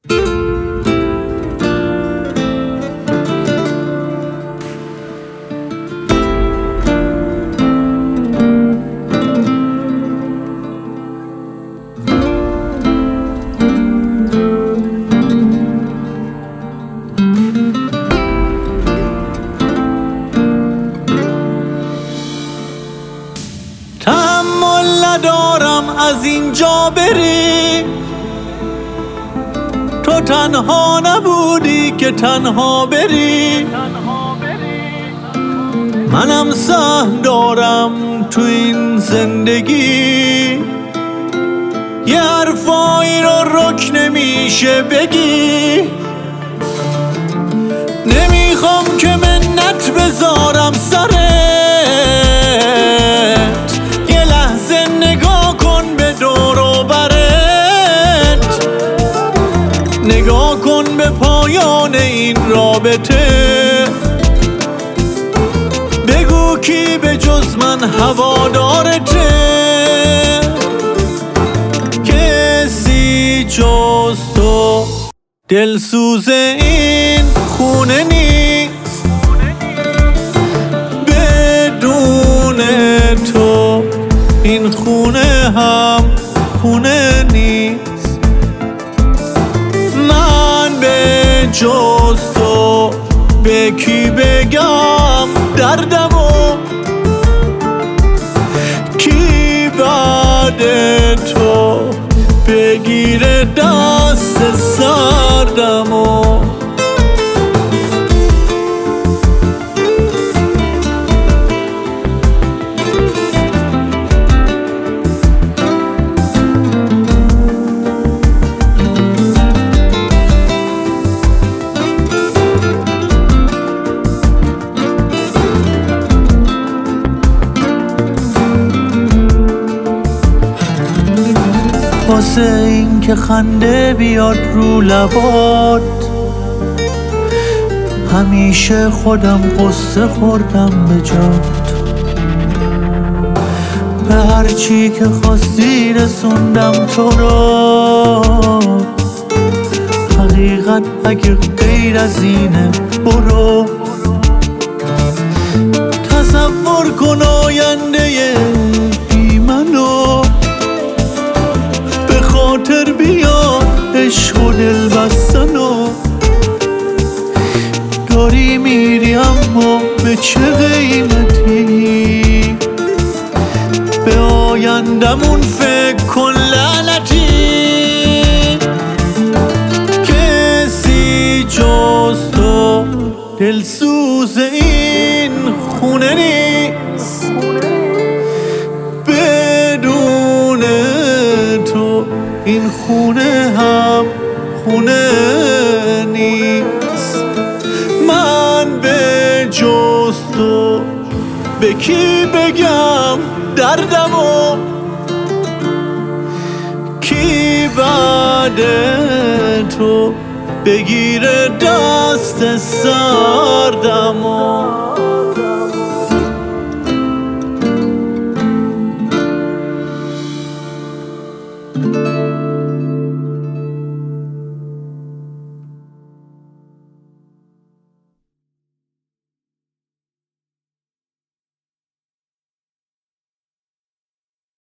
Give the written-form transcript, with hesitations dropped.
تحمل ندارم از اینجا بری، تو تنها نبودی که تنها بری. منم سهم دارم تو این زندگی، یه حرفایی رو رک نمیشه بگی. نمیخوام که منت بذارم سرت، یه لحظه نگاه کن به دور و برت، نگاه کن به پایان این رابطه. بگو کی به جز من هوادارته، کسی جز تو دلسوز این خونه نیست. بدون تو این خونه هم خونه نیست. من به جز تو به کی بگم دردمو، کی بعد تو بگیره دست سردمو. واسه این که خنده بیاد رو لبات، همیشه خودم قصه خوردم به جات. به هرچی که خواستی رسوندم تو رو، حقیقت اگه غیر از اینه برو. تصور کن آینده بی منو، خاطر بیا عشق و دل بستنو. داری میری اما به چه قیمتی، به آیندمون فکر کن لعنتی. کسی جز تو دلسوز این خونه نیست. بدون تو این خونه هم خونه نیست. من به جز تو به کی بگم دردمو، کی بعد تو بگیره دست سردمو.